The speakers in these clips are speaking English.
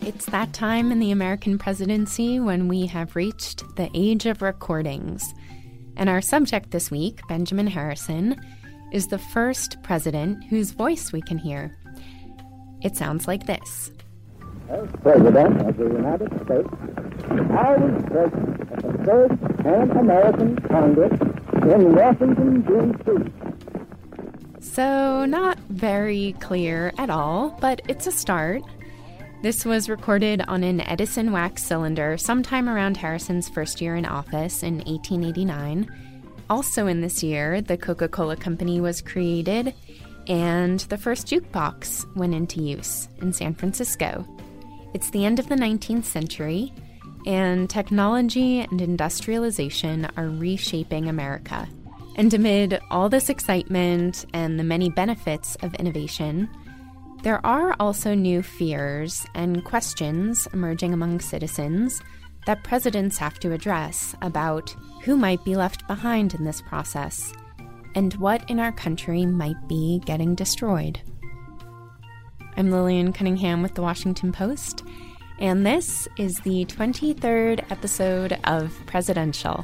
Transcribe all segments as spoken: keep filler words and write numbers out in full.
It's that time in the American presidency when we have reached the age of recordings. And our subject this week, Benjamin Harrison, is the first president whose voice we can hear. It sounds like this. As President of the United States, I was present at the first Pan-American Congress in Washington, D C So, not very clear at all, but it's a start. This was recorded on an Edison wax cylinder sometime around Harrison's first year in office in eighteen eighty-nine. Also in this year, the Coca-Cola Company was created, and the first jukebox went into use in San Francisco. It's the end of the nineteenth century, and technology and industrialization are reshaping America. And amid all this excitement and the many benefits of innovation, there are also new fears and questions emerging among citizens that presidents have to address about who might be left behind in this process and what in our country might be getting destroyed. I'm Lillian Cunningham with The Washington Post, and this is the twenty-third episode of Presidential.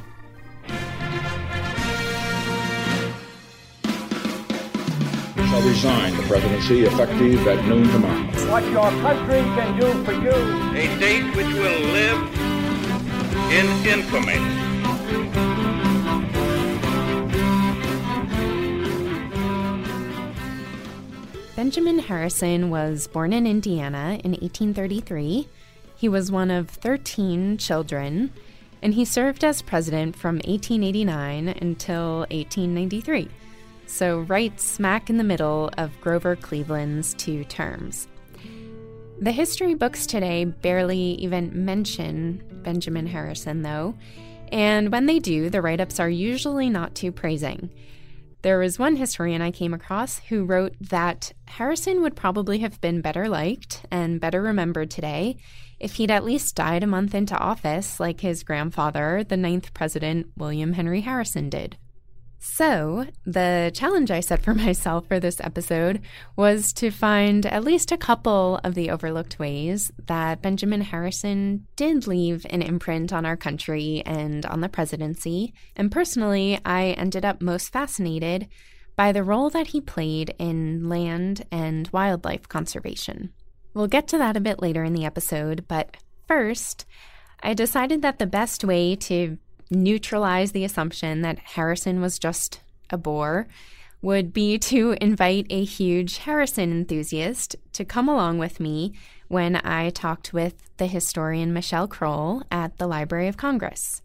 Shall resign the presidency effective at noon tomorrow. What your country can do for you. A date which will live in infamy. Benjamin Harrison was born in Indiana in eighteen thirty-three. He was one of thirteen children, and he served as president from eighteen eighty-nine until eighteen ninety-three. So right smack in the middle of Grover Cleveland's two terms. The history books today barely even mention Benjamin Harrison, though, and when they do, the write-ups are usually not too praising. There was one historian I came across who wrote that Harrison would probably have been better liked and better remembered today if he'd at least died a month into office like his grandfather, the ninth president, William Henry Harrison, did. So, the challenge I set for myself for this episode was to find at least a couple of the overlooked ways that Benjamin Harrison did leave an imprint on our country and on the presidency. And personally, I ended up most fascinated by the role that he played in land and wildlife conservation. We'll get to that a bit later in the episode, but first, I decided that the best way to neutralize the assumption that Harrison was just a bore would be to invite a huge Harrison enthusiast to come along with me when I talked with the historian Michelle Kroll at the Library of Congress.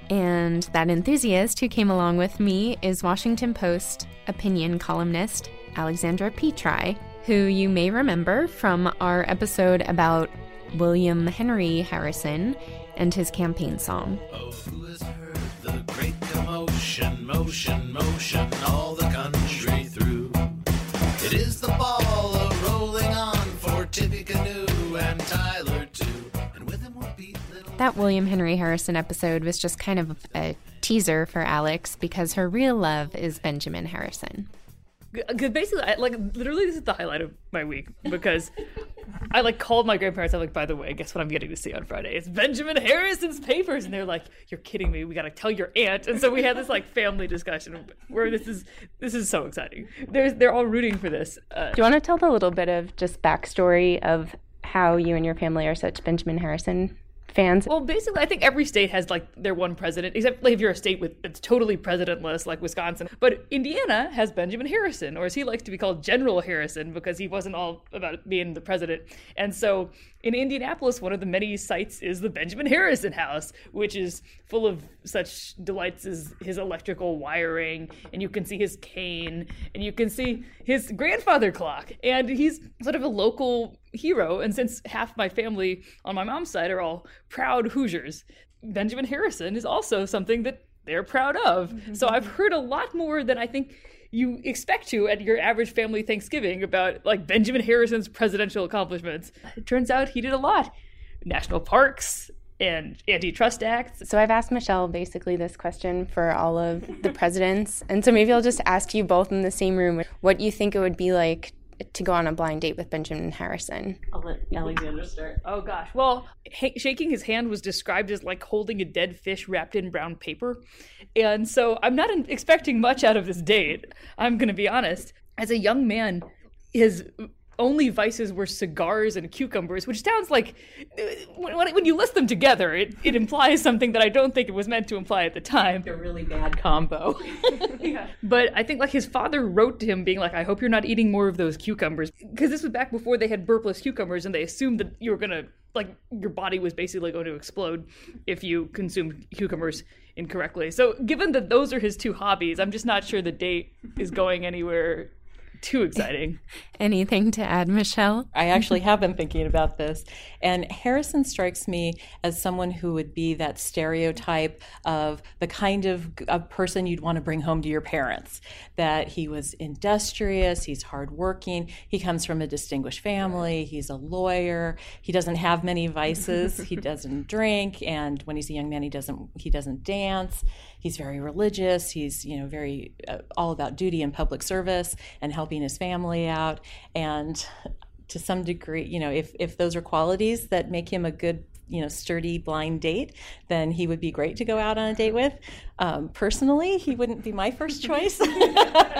And that enthusiast who came along with me is Washington Post opinion columnist Alexandra Petri, who you may remember from our episode about William Henry Harrison and his campaign song. Oh, who has heard the great commotion, motion, motion, all the country through? It is the ball a-rolling on for Tippecanoe and Tyler too, and with him will beat little... That William Henry Harrison episode was just kind of a teaser for Alex because her real love is Benjamin Harrison. Because basically, I, like, literally this is the highlight of my week because I, like, called my grandparents. I'm like, by the way, guess what I'm getting to see on Friday? It's Benjamin Harrison's papers. And they're like, you're kidding me. We got to tell your aunt. And so we had this, like, family discussion where this is this is so exciting. They're, they're all rooting for this. Uh, Do you want to tell a little bit of just backstory of how you and your family are such Benjamin Harrison fans? Well, basically, I think every state has, like, their one president, except like, if you're a state with it's totally presidentless, like Wisconsin. But Indiana has Benjamin Harrison, or as he likes to be called, General Harrison, because he wasn't all about being the president. And so in Indianapolis, one of the many sites is the Benjamin Harrison House, which is full of such delights as his electrical wiring, and you can see his cane, and you can see his grandfather clock. And he's sort of a local hero. And since half my family on my mom's side are all proud Hoosiers, Benjamin Harrison is also something that they're proud of. Mm-hmm. So I've heard a lot more than I think you expect to at your average family Thanksgiving about, like, Benjamin Harrison's presidential accomplishments. It turns out he did a lot. National parks and antitrust acts. So I've asked Michelle basically this question for all of the presidents. And so maybe I'll just ask you both in the same room what you think it would be like to go on a blind date with Benjamin Harrison? I'll let Alexandra start. Oh gosh. Well, ha- shaking his hand was described as like holding a dead fish wrapped in brown paper. And so I'm not in- expecting much out of this date. I'm going to be honest. As a young man, his only vices were cigars and cucumbers, which sounds like, when, when you list them together, it, it implies something that I don't think it was meant to imply at the time. A really bad combo. Yeah. But I think like his father wrote to him being like, I hope you're not eating more of those cucumbers. Because this was back before they had burpless cucumbers, and they assumed that you were going to, like, your body was basically going to explode if you consumed cucumbers incorrectly. So given that those are his two hobbies, I'm just not sure the date is going anywhere too exciting. Anything to add, Michelle? I actually have been thinking about this. And Harrison strikes me as someone who would be that stereotype of the kind of, of person you'd want to bring home to your parents. That he was industrious, he's hardworking, he comes from a distinguished family, he's a lawyer, he doesn't have many vices, he doesn't drink, and when he's a young man, he doesn't he doesn't dance. He's very religious. He's, you know, very uh, all about duty and public service and helping his family out. And to some degree, you know, if, if those are qualities that make him a good, you know, sturdy blind date, then he would be great to go out on a date with. Um, personally, he wouldn't be my first choice. You're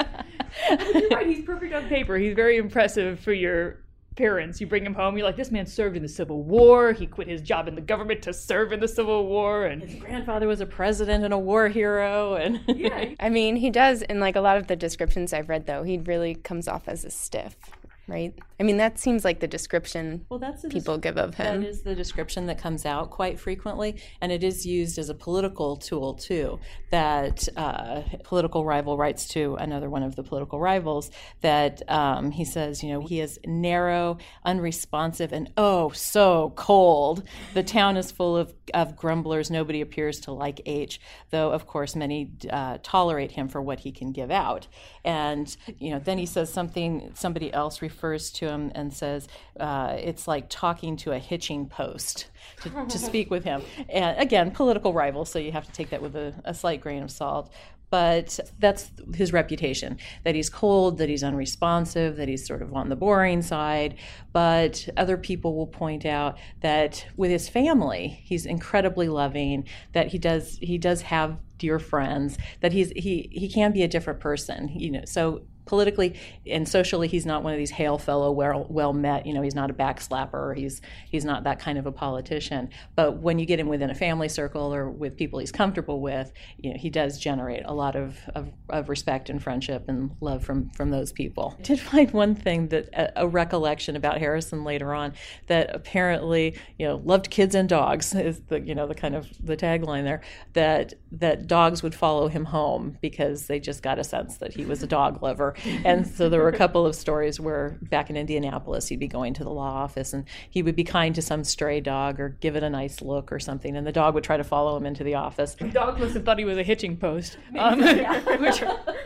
right. He's perfect on paper. He's very impressive for your parents. You bring him home, you're like, this man served in the Civil War. He quit his job in the government to serve in the Civil War, and his grandfather was a president and a war hero. And yeah, I mean, he does. In like a lot of the descriptions I've read, though, he really comes off as a stiff, right? I mean, that seems like the description well, that's the people descri- give of him. That is the description that comes out quite frequently, and it is used as a political tool, too, that uh, political rival writes to another one of the political rivals that um, he says, you know, he is narrow, unresponsive, and oh, so cold. The town is full of, of grumblers. Nobody appears to like H, though, of course, many uh, tolerate him for what he can give out. And, you know, then he says something, somebody else refers to him and says uh, it's like talking to a hitching post to, to speak with him. And again, political rival, so you have to take that with a, a slight grain of salt. But that's his reputation, that he's cold, that he's unresponsive, that he's sort of on the boring side. But other people will point out that with his family, he's incredibly loving, that he does he does have dear friends, that he's he he can be a different person, you know. So politically and socially, he's not one of these hail fellow, well, well met, you know, he's not a backslapper, he's he's not that kind of a politician. But when you get him within a family circle or with people he's comfortable with, you know, he does generate a lot of, of, of respect and friendship and love from, from those people. I did find one thing, that a, a recollection about Harrison later on, that apparently, you know, loved kids and dogs is the, you know, the kind of the tagline there, that that dogs would follow him home because they just got a sense that he was a dog lover. And so there were a couple of stories where back in Indianapolis, he'd be going to the law office and he would be kind to some stray dog or give it a nice look or something, and the dog would try to follow him into the office. The dog must have thought he was a hitching post, um, which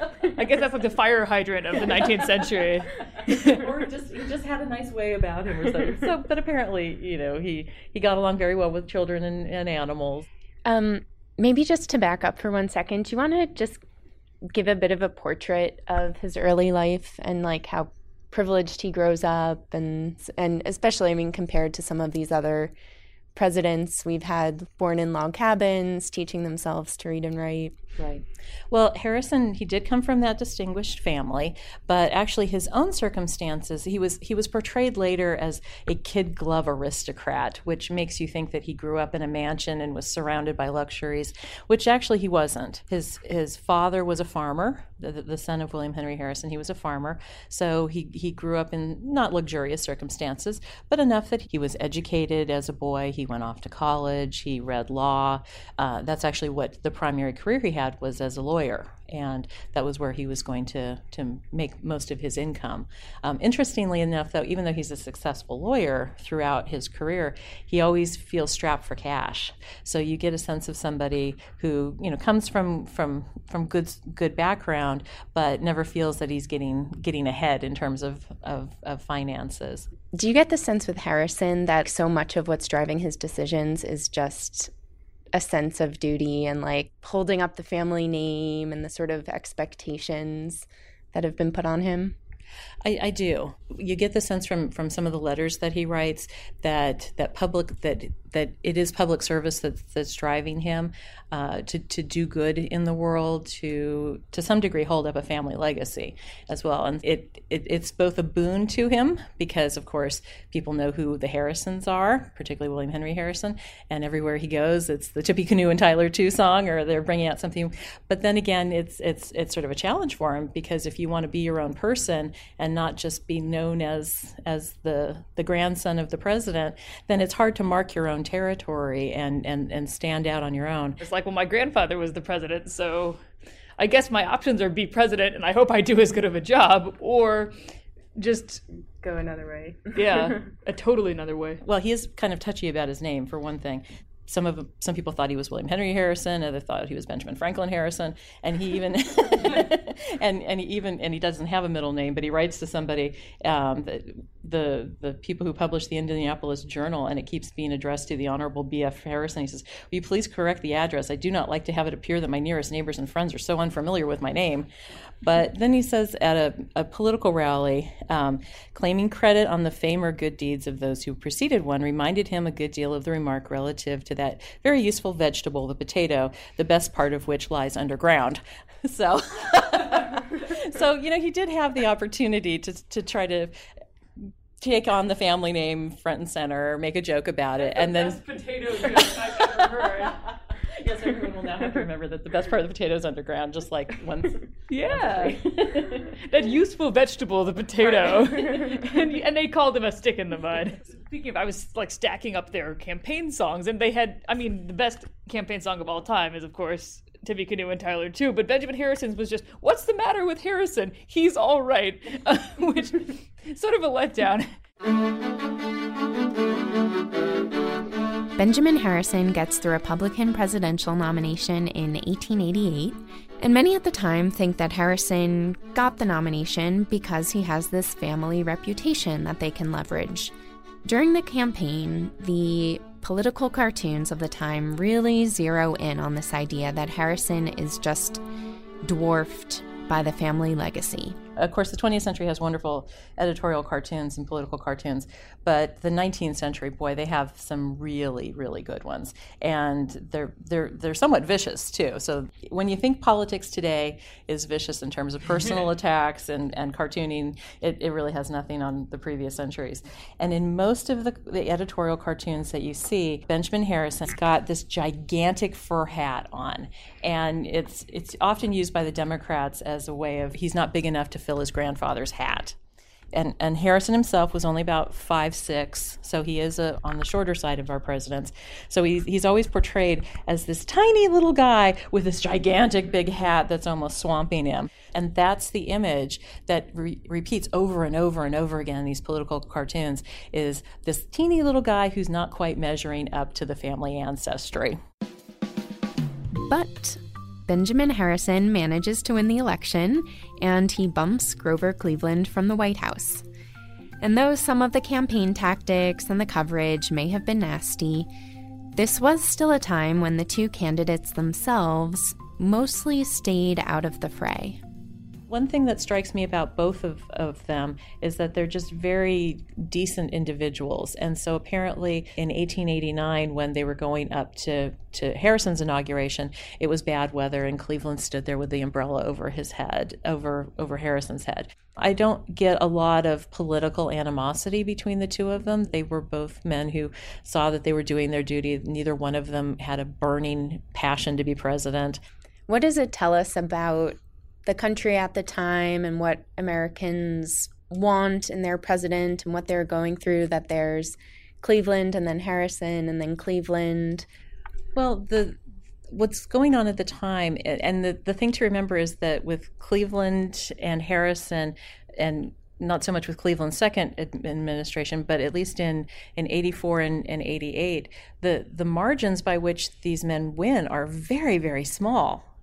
I guess that's like the fire hydrant of the nineteenth century. Or just he just had a nice way about him or something. So, but apparently, you know, he, he got along very well with children and, and animals. Um, maybe just to back up for one second, do you want to just give a bit of a portrait of his early life and like how privileged he grows up, and and especially, I mean, compared to some of these other presidents we've had born in log cabins, teaching themselves to read and write. Right. Well, Harrison, he did come from that distinguished family, but actually his own circumstances, he was he was portrayed later as a kid glove aristocrat, which makes you think that he grew up in a mansion and was surrounded by luxuries, which actually he wasn't. His his father was a farmer, the, the son of William Henry Harrison. He was a farmer, so he, he grew up in not luxurious circumstances, but enough that he was educated as a boy. He went off to college, he read law. Uh, that's actually what the primary career he had was as a lawyer, and that was where he was going to to make most of his income. Um, interestingly enough, though, even though he's a successful lawyer throughout his career, he always feels strapped for cash. So you get a sense of somebody who, you know, comes from from from good good background, but never feels that he's getting getting ahead in terms of of, of finances. Do you get the sense with Harrison that so much of what's driving his decisions is just a sense of duty and like holding up the family name and the sort of expectations that have been put on him? I, I do. You get the sense from, from some of the letters that he writes that that public that that it is public service that, that's driving him uh, to to do good in the world, to to some degree hold up a family legacy as well. And it, it it's both a boon to him because, of course, people know who the Harrisons are, particularly William Henry Harrison, and everywhere he goes, it's the Tippecanoe and Tyler two song, or they're bringing out something. But then again, it's it's it's sort of a challenge for him because if you want to be your own person and not just be known as as the the grandson of the president, then it's hard to mark your own territory and and and stand out on your own. It's like, well, my grandfather was the president, so I guess my options are be president, and I hope I do as good of a job, or just go another way. Yeah, a totally another way. Well, he is kind of touchy about his name, for one thing. Some of some people thought he was William Henry Harrison, others thought he was Benjamin Franklin Harrison, and he even and and he even and he doesn't have a middle name, but he writes to somebody, um, the, the the people who publish the Indianapolis Journal, and it keeps being addressed to the Honorable B F Harrison. He says, "Will you please correct the address? I do not like to have it appear that my nearest neighbors and friends are so unfamiliar with my name." But then he says at a, a political rally, um, claiming credit on the fame or good deeds of those who preceded one reminded him a good deal of the remark relative to that very useful vegetable, the potato, the best part of which lies underground. So, so you know, he did have the opportunity to to try to take on the family name front and center, make a joke about it, and then best potato joke I've ever heard. Yes, everyone will now have to remember that the best part of the potato is underground, just like once. Yeah, that useful vegetable, the potato, and, and they called him a stick in the mud. Speaking of, I was like stacking up their campaign songs, and they had, I mean, the best campaign song of all time is, of course, Tippecanoe and Tyler two, but Benjamin Harrison's was just, "What's the matter with Harrison? He's all right," uh, which sort of a letdown. Benjamin Harrison gets the Republican presidential nomination in eighteen eighty-eight, and many at the time think that Harrison got the nomination because he has this family reputation that they can leverage. During the campaign, the political cartoons of the time really zero in on this idea that Harrison is just dwarfed by the family legacy. Of course, the twentieth century has wonderful editorial cartoons and political cartoons, but the nineteenth century, boy, they have some really, really good ones, and they're they're they're somewhat vicious too. So when you think politics today is vicious in terms of personal attacks and, and cartooning, it, it really has nothing on the previous centuries. And in most of the, the editorial cartoons that you see, Benjamin Harrison's got this gigantic fur hat on, and it's it's often used by the Democrats as a way of he's not big enough to fill his grandfather's hat. And and Harrison himself was only about five six, so he is a, on the shorter side of our presidents. So he's, he's always portrayed as this tiny little guy with this gigantic big hat that's almost swamping him. And that's the image that re- repeats over and over and over again in these political cartoons, is this teeny little guy who's not quite measuring up to the family ancestry. But Benjamin Harrison manages to win the election, and he bumps Grover Cleveland from the White House. And though some of the campaign tactics and the coverage may have been nasty, this was still a time when the two candidates themselves mostly stayed out of the fray. One thing that strikes me about both of, of them is that they're just very decent individuals. And so apparently in eighteen eighty-nine, when they were going up to, to Harrison's inauguration, it was bad weather, and Cleveland stood there with the umbrella over his head, over, over Harrison's head. I don't get a lot of political animosity between the two of them. They were both men who saw that they were doing their duty. Neither one of them had a burning passion to be president. What does it tell us about the country at the time and what Americans want in their president and what they're going through, that there's Cleveland and then Harrison and then Cleveland? Well, the what's going on at the time, and the, the thing to remember is that with Cleveland and Harrison, and not so much with Cleveland's second administration, but at least in, in eighty-four and, and eighty-eight, the, the margins by which these men win are very, very small.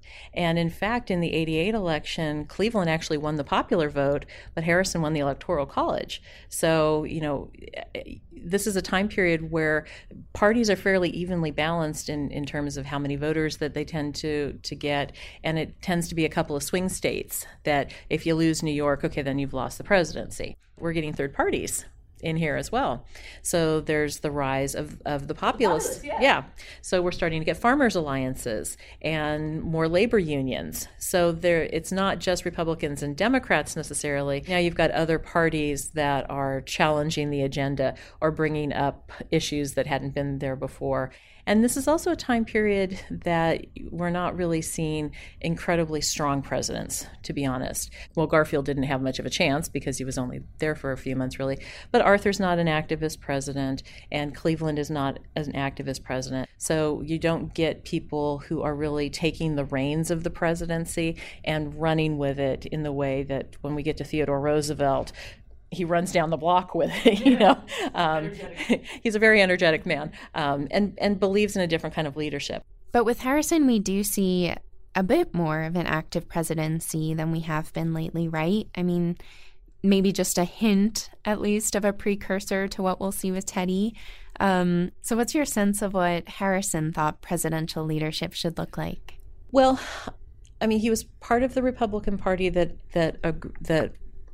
And in fact, in the eighty-eight election, Cleveland actually won the popular vote, but Harrison won the Electoral College. So, you know, this is a time period where parties are fairly evenly balanced in, in terms of how many voters that they tend to, to get. And it tends to be a couple of swing states that if you lose New York, okay, then you've lost the presidency. We're getting third parties in here as well. So there's the rise of, of the populist. Yeah. yeah. So we're starting to get farmers' alliances and more labor unions. So there, it's not just Republicans and Democrats necessarily. Now you've got other parties that are challenging the agenda or bringing up issues that hadn't been there before. And this is also a time period that we're not really seeing incredibly strong presidents, to be honest. Well, Garfield didn't have much of a chance because he was only there for a few months, really. But Arthur's not an activist president, and Cleveland is not an activist president. So you don't get people who are really taking the reins of the presidency and running with it in the way that when we get to Theodore Roosevelt, he runs down the block with it, you know. Um, he's a very energetic man um, and, and believes in a different kind of leadership. But with Harrison, we do see a bit more of an active presidency than we have been lately, right? I mean, maybe just a hint, at least, of a precursor to what we'll see with Teddy. Um, so what's your sense of what Harrison thought presidential leadership should look like? Well, I mean, he was part of the Republican Party that that uh, that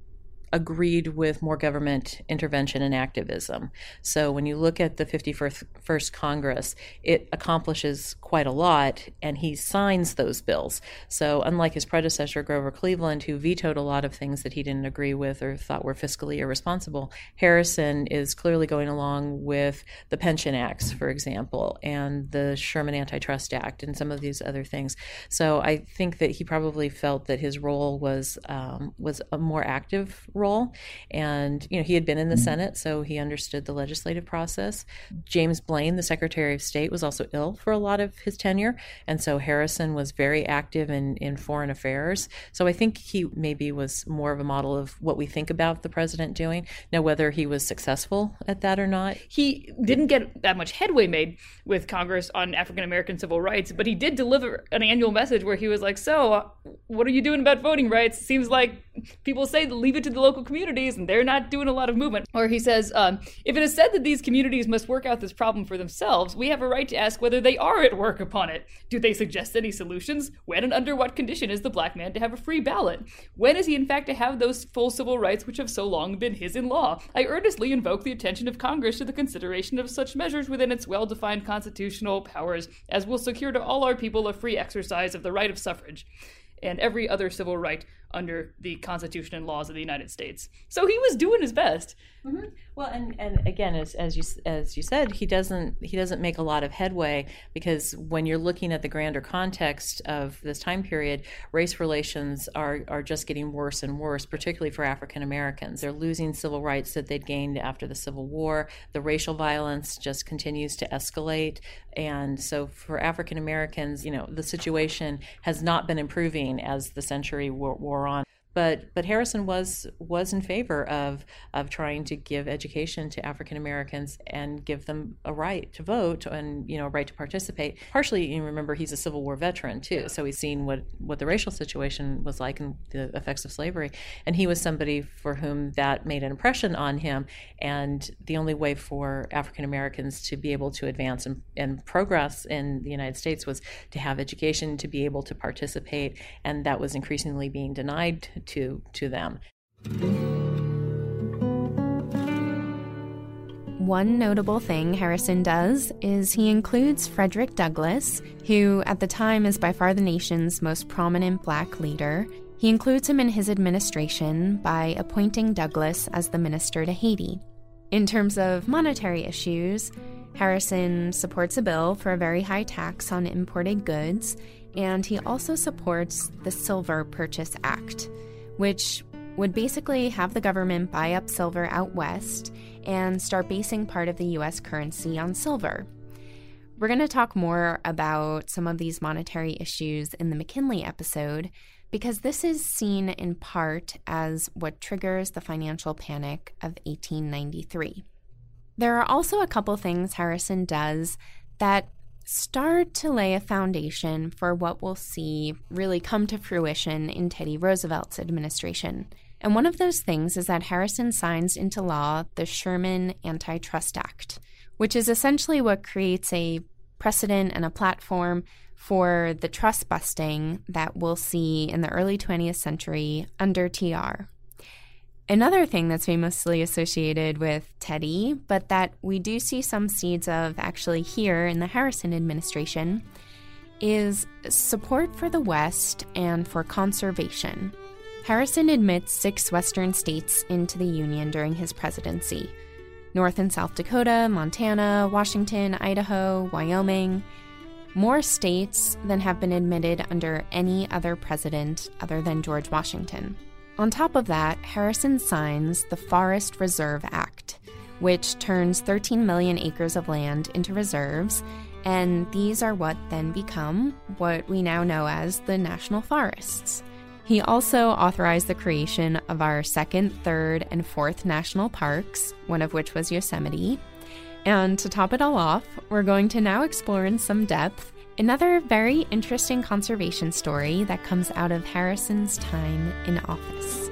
agreed with more government intervention and activism. So when you look at the fifty-first Congress, it accomplishes quite a lot, and he signs those bills. So unlike his predecessor, Grover Cleveland, who vetoed a lot of things that he didn't agree with or thought were fiscally irresponsible, Harrison is clearly going along with the Pension Acts, for example, and the Sherman Antitrust Act and some of these other things. So I think that he probably felt that his role was um, was a more active role. And, you know, he had been in the Senate, so he understood the legislative process. James Blaine, the Secretary of State, was also ill for a lot of his tenure. And so Harrison was very active in, in foreign affairs. So I think he maybe was more of a model of what we think about the president doing. Now, whether he was successful at that or not. He didn't get that much headway made with Congress on African-American civil rights, but he did deliver an annual message where he was like, so what are you doing about voting rights? Seems like people say leave it to the local communities and they're not doing a lot of movement. Or he says, um, if it is said that these communities must work out this problem for themselves, we have a right to ask whether they are at work upon it. Do they suggest any solutions? When and under what condition is the black man to have a free ballot? When is he in fact to have those full civil rights which have so long been his in law? I earnestly invoke the attention of Congress to the consideration of such measures within its well-defined constitutional powers as will secure to all our people a free exercise of the right of suffrage and every other civil right under the Constitution and laws of the United States. So he was doing his best. Mm-hmm. Well, and, and again, as as you as you said, he doesn't he doesn't make a lot of headway because when you're looking at the grander context of this time period, race relations are are just getting worse and worse, particularly for African Americans. They're losing civil rights that they'd gained after the Civil War. The racial violence just continues to escalate, and so for African Americans, you know, the situation has not been improving as the century wore, wore on. But but Harrison was was in favor of of trying to give education to African Americans and give them a right to vote and, you know, a right to participate. Partially, you remember, he's a Civil War veteran too, so he's seen what, what the racial situation was like and the effects of slavery. And he was somebody for whom that made an impression on him. And the only way for African Americans to be able to advance and, and progress in the United States was to have education, to be able to participate, and that was increasingly being denied to to them. One notable thing Harrison does is he includes Frederick Douglass, who at the time is by far the nation's most prominent black leader. He includes him in his administration by appointing Douglass as the minister to Haiti. In terms of monetary issues, Harrison supports a bill for a very high tax on imported goods, and he also supports the Silver Purchase Act, which would basically have the government buy up silver out west and start basing part of the U S currency on silver. We're going to talk more about some of these monetary issues in the McKinley episode because this is seen in part as what triggers the financial panic of eighteen ninety-three. There are also a couple things Harrison does that start to lay a foundation for what we'll see really come to fruition in Teddy Roosevelt's administration. And one of those things is that Harrison signs into law the Sherman Antitrust Act, which is essentially what creates a precedent and a platform for the trust busting that we'll see in the early twentieth century under T R. Another thing that's famously associated with Teddy, but that we do see some seeds of actually here in the Harrison administration, is support for the West and for conservation. Harrison admits six Western states into the Union during his presidency: North and South Dakota, Montana, Washington, Idaho, Wyoming. More states than have been admitted under any other president other than George Washington. On top of that, Harrison signs the Forest Reserve Act, which turns thirteen million acres of land into reserves, and these are what then become what we now know as the national forests. He also authorized the creation of our second, third, and fourth national parks, one of which was Yosemite. And to top it all off, we're going to now explore in some depth another very interesting conservation story that comes out of Harrison's time in office.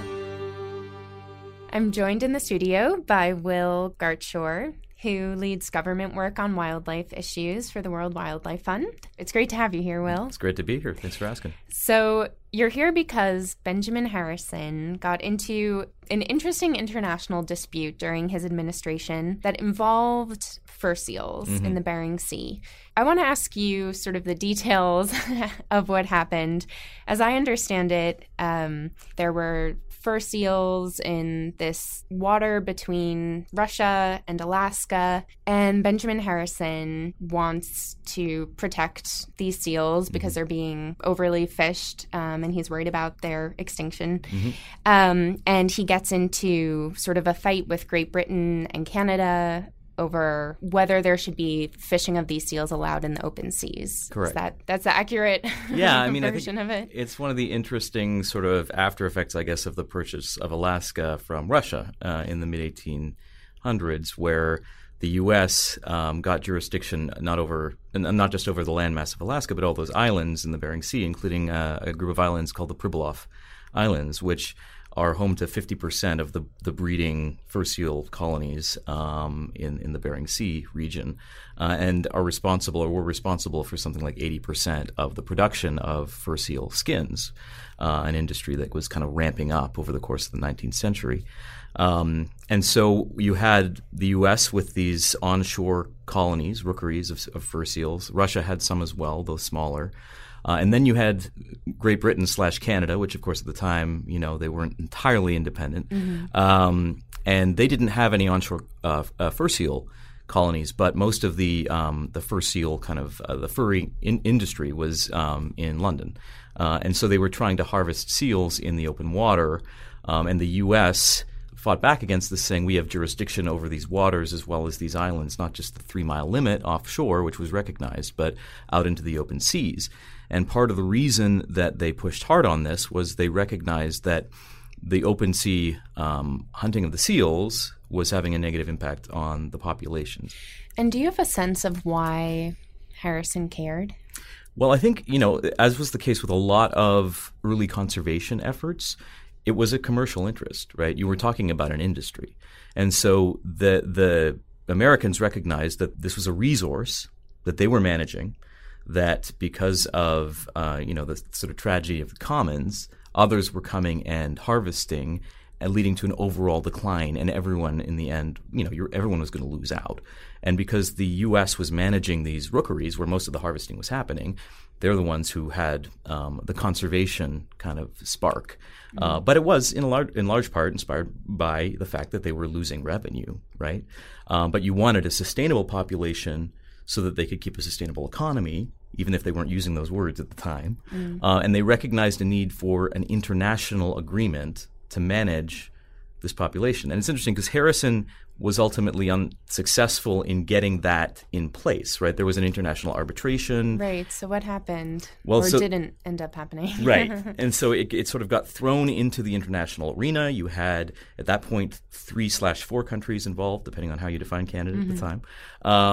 I'm joined in the studio by Will Gartshore, who leads government work on wildlife issues for the World Wildlife Fund. It's great to have you here, Will. It's great to be here. Thanks for asking. So you're here because Benjamin Harrison got into an interesting international dispute during his administration that involved fur seals mm-hmm. in the Bering Sea. I want to ask you sort of the details of what happened. As I understand it, um, there were fur seals in this water between Russia and Alaska, and Benjamin Harrison wants to protect these seals because mm-hmm. they're being overly fished, um, and he's worried about their extinction. Mm-hmm. Um, and he gets into sort of a fight with Great Britain and Canada over whether there should be fishing of these seals allowed in the open seas. Correct. Is that that's the accurate yeah, I mean, version I think of it? It's one of the interesting sort of after effects, I guess, of the purchase of Alaska from Russia uh, in the mid eighteen hundreds, where the U S um, got jurisdiction not over, not just over the landmass of Alaska, but all those islands in the Bering Sea, including uh, a group of islands called the Pribilof Islands, which are home to fifty percent of the, the breeding fur seal colonies um, in, in the Bering Sea region, uh, and are responsible or were responsible for something like eighty percent of the production of fur seal skins, uh, an industry that was kind of ramping up over the course of the nineteenth century. Um, and so you had the U S with these onshore colonies, rookeries of, of fur seals. Russia had some as well, though smaller. Uh, and then you had Great Britain slash Canada, which, of course, at the time, you know, they weren't entirely independent. Mm-hmm. Um, and they didn't have any onshore uh, uh, fur seal colonies, but most of the um, the fur seal kind of uh, the furry in- industry was um, in London. Uh, and so they were trying to harvest seals in the open water. Um, and the U S fought back against this, saying we have jurisdiction over these waters as well as these islands, not just the three-mile limit offshore, which was recognized, but out into the open seas. And part of the reason that they pushed hard on this was they recognized that the open sea um, hunting of the seals was having a negative impact on the populations. And do you have a sense of why Harrison cared? Well, I think, you know, as was the case with a lot of early conservation efforts, it was a commercial interest, right? You were talking about an industry. And so the the Americans recognized that this was a resource that they were managing, that because of, uh, you know, the sort of tragedy of the commons, others were coming and harvesting and leading to an overall decline, and everyone in the end, you know, you're, everyone was going to lose out. And because the U S was managing these rookeries where most of the harvesting was happening, they're the ones who had um, the conservation kind of spark. Mm-hmm. Uh, but it was in large, in large part inspired by the fact that they were losing revenue, right? Um, but you wanted a sustainable population so that they could keep a sustainable economy, even if they weren't using those words at the time. Mm. Uh, and they recognized a need for an international agreement to manage this population. And it's interesting because Harrison was ultimately unsuccessful in getting that in place, right? There was an international arbitration. Right. So what happened? Well, or so, didn't end up happening. Right. And so it, it sort of got thrown into the international arena. You had, at that point, three slash four countries involved, depending on how you define Canada mm-hmm. at the time. Um,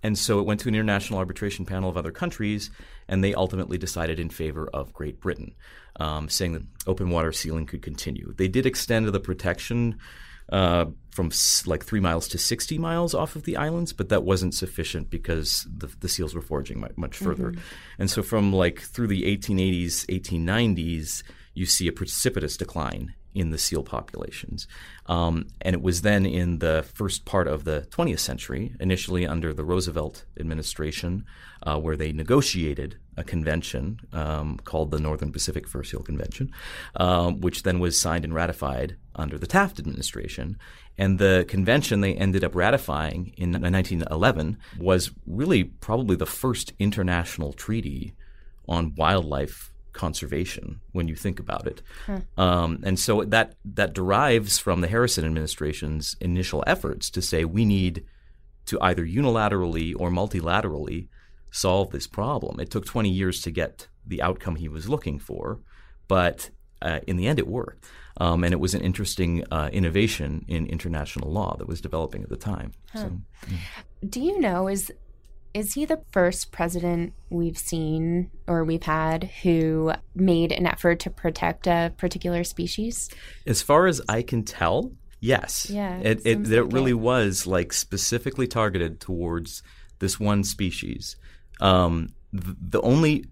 And so it went to an international arbitration panel of other countries, and they ultimately decided in favor of Great Britain, um, saying that open water sealing could continue. They did extend the protection uh, from s- like three miles to sixty miles off of the islands, but that wasn't sufficient because the, the seals were foraging much, much further. Mm-hmm. And so from like through the eighteen eighties, eighteen nineties, you see a precipitous decline in the seal populations. Um, and it was then in the first part of the twentieth century, initially under the Roosevelt administration, uh, where they negotiated a convention um, called the Northern Pacific Fur Seal Convention, um, which then was signed and ratified under the Taft administration. And the convention they ended up ratifying in nineteen eleven was really probably the first international treaty on wildlife conservation when you think about it. Huh. Um, and so that that derives from the Harrison administration's initial efforts to say we need to either unilaterally or multilaterally solve this problem. It took twenty years to get the outcome he was looking for, but uh, in the end it worked. Um, and it was an interesting uh, innovation in international law that was developing at the time. Huh. So, yeah. Do you know, is Is he the first president we've seen or we've had who made an effort to protect a particular species? As far as I can tell, yes. Yeah, it it, it, it really it. was like specifically targeted towards this one species. Um, the, the only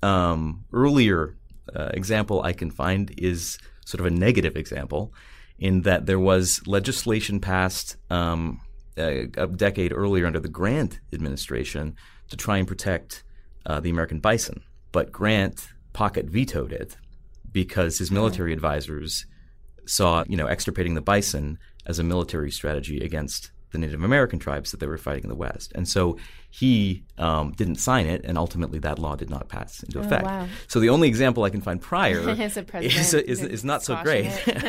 um, earlier uh, example I can find is sort of a negative example, in that there was legislation passed Um, A, a decade earlier under the Grant administration to try and protect uh, the American bison. But Grant pocket vetoed it because his military advisors saw, you know, extirpating the bison as a military strategy against the Native American tribes that they were fighting in the West. And so he um, didn't sign it, and ultimately that law did not pass into oh, effect. Wow. So the only example I can find prior is, is, is, is not so great.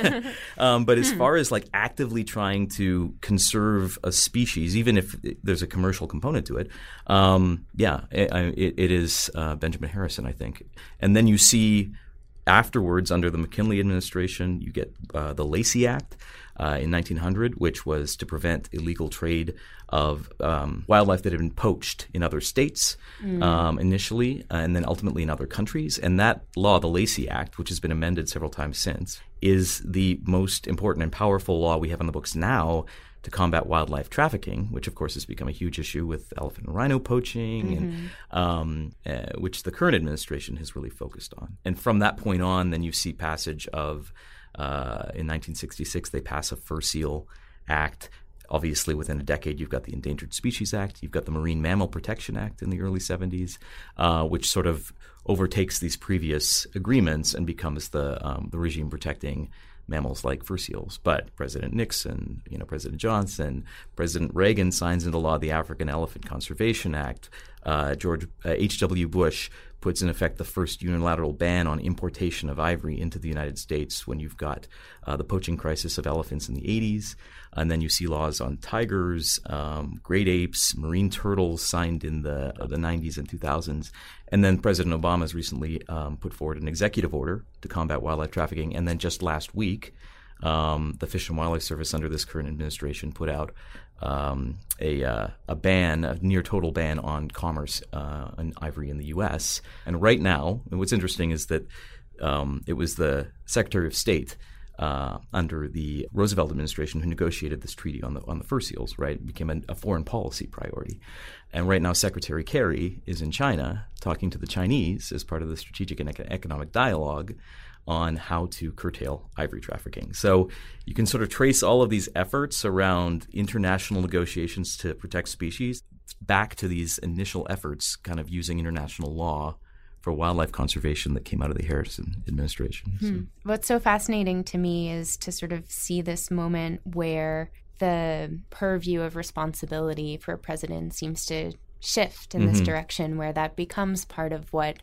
um, but as far as like actively trying to conserve a species, even if there's a commercial component to it, um, yeah, it, it, it is uh, Benjamin Harrison, I think. And then you see afterwards, under the McKinley administration, you get uh, the Lacey Act, Uh, in nineteen hundred, which was to prevent illegal trade of um, wildlife that had been poached in other states mm. um, initially, uh, and then ultimately in other countries. And that law, the Lacey Act, which has been amended several times since, is the most important and powerful law we have on the books now to combat wildlife trafficking, which of course has become a huge issue with elephant and rhino poaching, mm-hmm. and um, uh, which the current administration has really focused on. And from that point on, then you see passage of Uh, in nineteen sixty-six, they pass a Fur Seal Act. Obviously, within a decade, you've got the Endangered Species Act. You've got the Marine Mammal Protection Act in the early seventies, uh, which sort of overtakes these previous agreements and becomes the um, the regime protecting mammals like fur seals. But President Nixon, you know, President Johnson, President Reagan signs into law the African Elephant Conservation Act. Uh, George uh, H W Bush puts in effect the first unilateral ban on importation of ivory into the United States when you've got uh, the poaching crisis of elephants in the eighties. And then you see laws on tigers, um, great apes, marine turtles signed in the uh, the nineties and two thousands. And then President Obama has recently um, put forward an executive order to combat wildlife trafficking. And then just last week, um, the Fish and Wildlife Service under this current administration put out Um, a uh, a ban, a near total ban on commerce uh, on ivory in the U S. And right now, and what's interesting is that um, it was the Secretary of State uh, under the Roosevelt administration who negotiated this treaty on the on the fur seals. Right, it became a, a foreign policy priority. And right now, Secretary Kerry is in China talking to the Chinese as part of the strategic and economic dialogue on how to curtail ivory trafficking. So you can sort of trace all of these efforts around international negotiations to protect species back to these initial efforts kind of using international law for wildlife conservation that came out of the Harrison administration. Hmm. So. What's so fascinating to me is to sort of see this moment where the purview of responsibility for a president seems to shift in mm-hmm. this direction, where that becomes part of what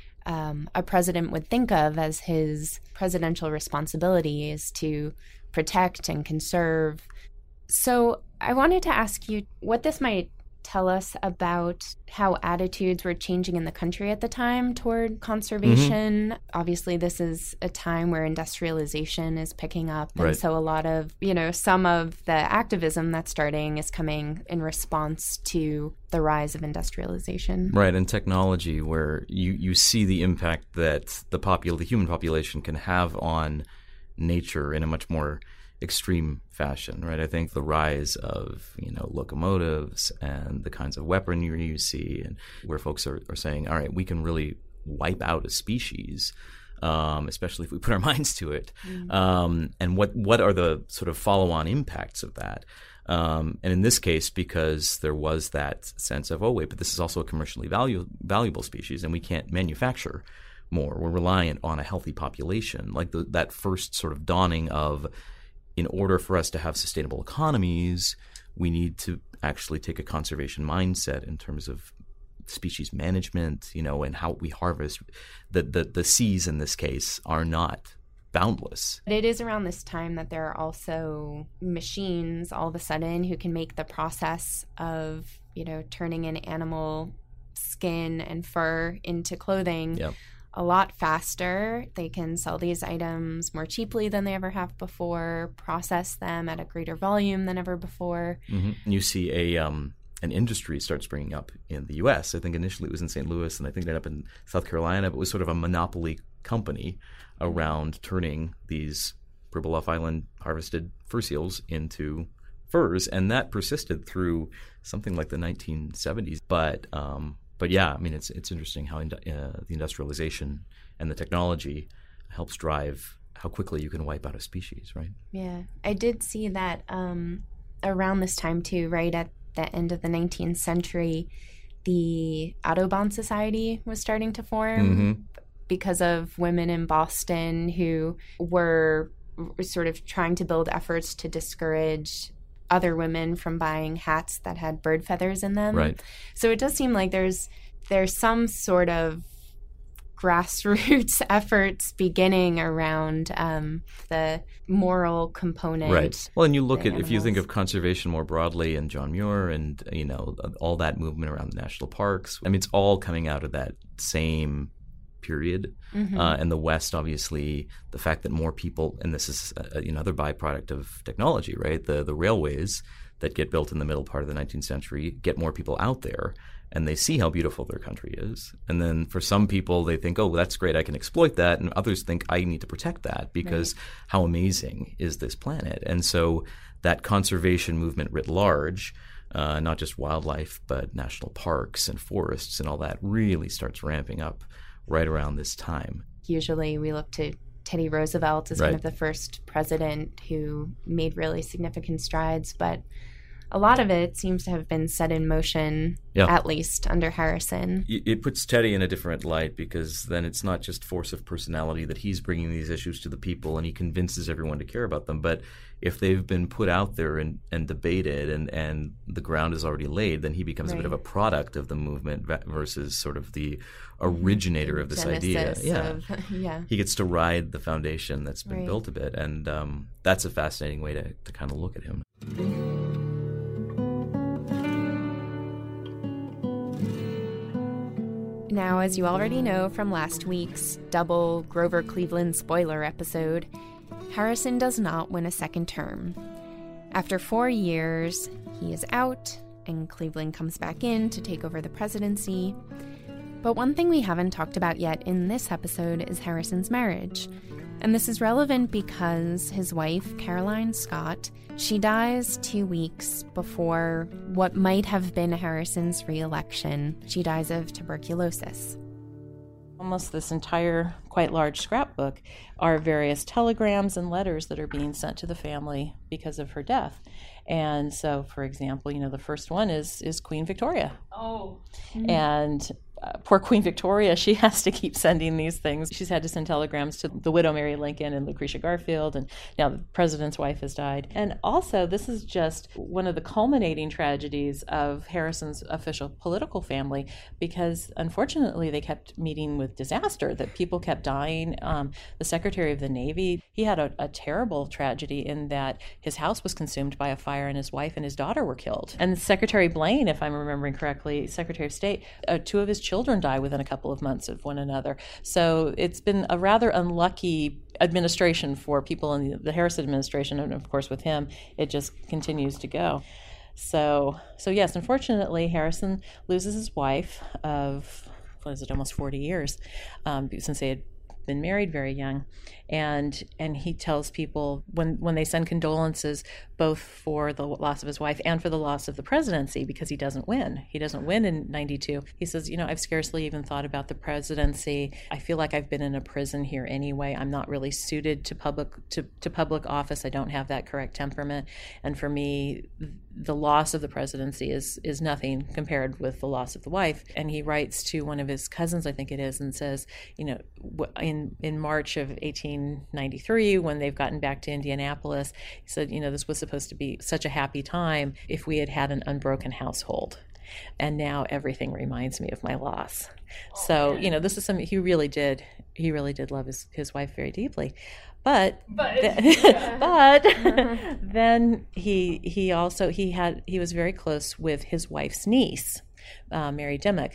Um, a president would think of as his presidential responsibility is to protect and conserve. So I wanted to ask you what this might tell us about how attitudes were changing in the country at the time toward conservation? Mm-hmm. Obviously, this is a time where industrialization is picking up. And right. so a lot of, you know, some of the activism that's starting is coming in response to the rise of industrialization. Right, and technology, where you, you see the impact that the popul- the human population can have on nature in a much more extreme fashion, right? I think the rise of, you know, locomotives and the kinds of weaponry you see, and where folks are, are saying, all right, we can really wipe out a species, um, especially if we put our minds to it. Mm-hmm. Um, and what, what are the sort of follow-on impacts of that? Um, and in this case, because there was that sense of, oh, wait, but this is also a commercially valu- valuable species, and we can't manufacture more. We're reliant on a healthy population. Like the, that first sort of dawning of, in order for us to have sustainable economies, we need to actually take a conservation mindset in terms of species management, you know, and how we harvest. The, the, the seas in this case are not boundless. It is around this time that there are also machines all of a sudden who can make the process of, you know, turning an animal skin and fur into clothing yep. a lot faster. They can sell these items more cheaply than they ever have before, process them at a greater volume than ever before. Mm-hmm. And you see a um, an industry start springing up in the U S. I think initially it was in Saint Louis, and I think it ended up in South Carolina, but it was sort of a monopoly company around turning these Pribilof Island harvested fur seals into furs, and that persisted through something like the nineteen seventies. But um, But yeah, I mean, it's it's interesting how in, uh, the industrialization and the technology helps drive how quickly you can wipe out a species, right? Yeah, I did see that um, around this time too, right at the end of the nineteenth century, the Audubon Society was starting to form mm-hmm. because of women in Boston who were sort of trying to build efforts to discourage other women from buying hats that had bird feathers in them. Right. So it does seem like there's there's some sort of grassroots efforts beginning around um, the moral component. Right. Well, and you look at, animals. if you think of conservation more broadly, and John Muir and, you know, all that movement around the national parks, I mean, it's all coming out of that same period. Mm-hmm. Uh, and the West, obviously, the fact that more people, and this is a, another byproduct of technology, right? The the railways that get built in the middle part of the nineteenth century get more people out there, and they see how beautiful their country is. And then for some people, they think, oh, well, that's great, I can exploit that. And others think, I need to protect that because right. how amazing is this planet? And so that conservation movement writ large, uh, not just wildlife, but national parks and forests and all that, really starts ramping up right around this time. Usually we look to Teddy Roosevelt as right. kind of the first president who made really significant strides, but a lot of it seems to have been set in motion, yeah. at least under Harrison. It puts Teddy in a different light, because then it's not just force of personality that he's bringing these issues to the people and he convinces everyone to care about them. But if they've been put out there and, and debated and, and the ground is already laid, then he becomes right. a bit of a product of the movement versus sort of the originator of this Genesis idea. Yeah. Of, yeah. He gets to ride the foundation that's been right. built a bit. And um, that's a fascinating way to, to kind of look at him. Now, as you already know from last week's double Grover Cleveland spoiler episode, Harrison does not win a second term. After four years, he is out, and Cleveland comes back in to take over the presidency. But one thing we haven't talked about yet in this episode is Harrison's marriage. And this is relevant because his wife, Caroline Scott, she dies two weeks before what might have been Harrison's re-election. She dies of tuberculosis. Almost this entire quite large scrapbook are various telegrams and letters that are being sent to the family because of her death. And so, for example, you know, the first one is is Queen Victoria. Oh. And uh, poor Queen Victoria, she has to keep sending these things. She's had to send telegrams to the widow Mary Lincoln and Lucretia Garfield, and now the president's wife has died. And also, this is just one of the culminating tragedies of Harrison's official political family, because unfortunately they kept meeting with disaster, that people kept dying. Um, the Secretary of the Navy, he had a, a terrible tragedy in that his house was consumed by a fire and his wife and his daughter were killed. And Secretary Blaine, if I'm remembering correctly, Secretary of State, uh, two of his children died within a couple of months of one another. So it's been a rather unlucky administration for people in the, the Harrison administration, and of course with him, it just continues to go. So, so yes, unfortunately, Harrison loses his wife of, what is it, almost forty years, um, since they had been married very young, and and he tells people when when they send condolences, both for the loss of his wife and for the loss of the presidency, because he doesn't win. He doesn't win in ninety-two. He says, you know, I've scarcely even thought about the presidency. I feel like I've been in a prison here anyway. I'm not really suited to public to, to public office. I don't have that correct temperament. And for me, the loss of the presidency is is nothing compared with the loss of the wife. And he writes to one of his cousins, I think it is, and says, you know, in in March of eighteen ninety-three, when they've gotten back to Indianapolis, he said, you know, this was supposed to be such a happy time if we had had an unbroken household. And now everything reminds me of my loss. So, you know, this is something he really did. He really did love his, his wife very deeply. But but, th- but then he he also he had he was very close with his wife's niece, uh, Mary Dimmock.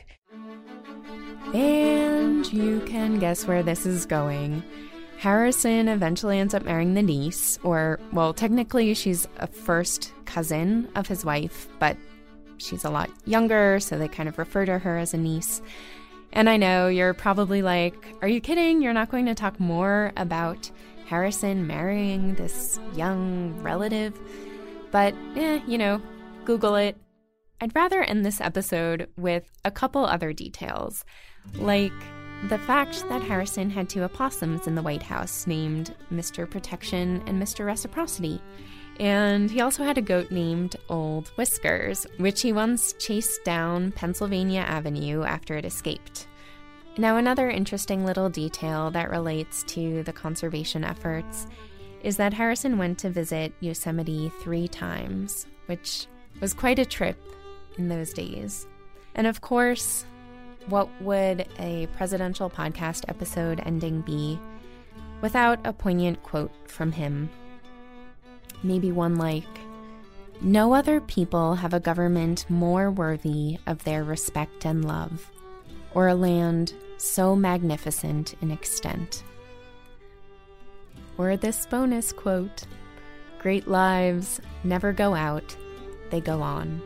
And you can guess where this is going. Harrison eventually ends up marrying the niece, or, well, technically she's a first cousin of his wife, but she's a lot younger, so they kind of refer to her as a niece. And I know you're probably like, are you kidding? You're not going to talk more about Harrison marrying this young relative? But, eh, you know, Google it. I'd rather end this episode with a couple other details, like the fact that Harrison had two opossums in the White House named Mister Protection and Mister Reciprocity. And he also had a goat named Old Whiskers, which he once chased down Pennsylvania Avenue after it escaped. Now, another interesting little detail that relates to the conservation efforts is that Harrison went to visit Yosemite three times, which was quite a trip in those days. And of course, what would a presidential podcast episode ending be without a poignant quote from him? Maybe one like, "No other people have a government more worthy of their respect and love, or a land so magnificent in extent." Or this bonus quote, "Great lives never go out, they go on."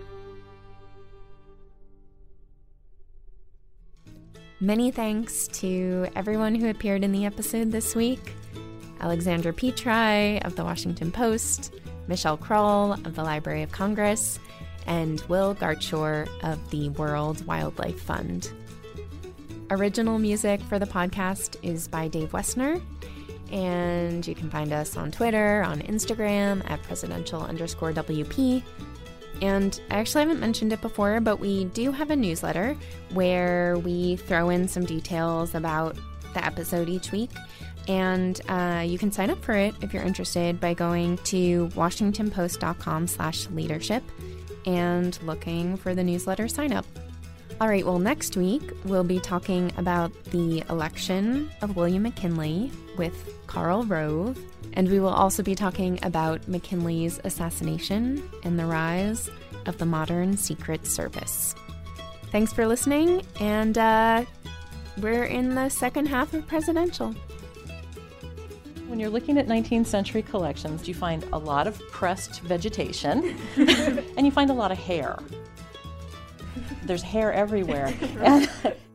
Many thanks to everyone who appeared in the episode this week. Alexandra Petri of The Washington Post, Michelle Kroll of the Library of Congress, and Will Gartshore of the World Wildlife Fund. Original music for the podcast is by Dave Wessner, and you can find us on Twitter, on Instagram, at presidential underscore WP. And I actually haven't mentioned it before, but we do have a newsletter where we throw in some details about the episode each week. And uh, you can sign up for it if you're interested by going to washingtonpost.com slash leadership and looking for the newsletter sign up. All right, well, next week we'll be talking about the election of William McKinley with Karl Rove, and we will also be talking about McKinley's assassination and the rise of the modern Secret Service. Thanks for listening, and uh, we're in the second half of presidential. When you're looking at nineteenth century collections, you find a lot of pressed vegetation, and you find a lot of hair. There's hair everywhere. And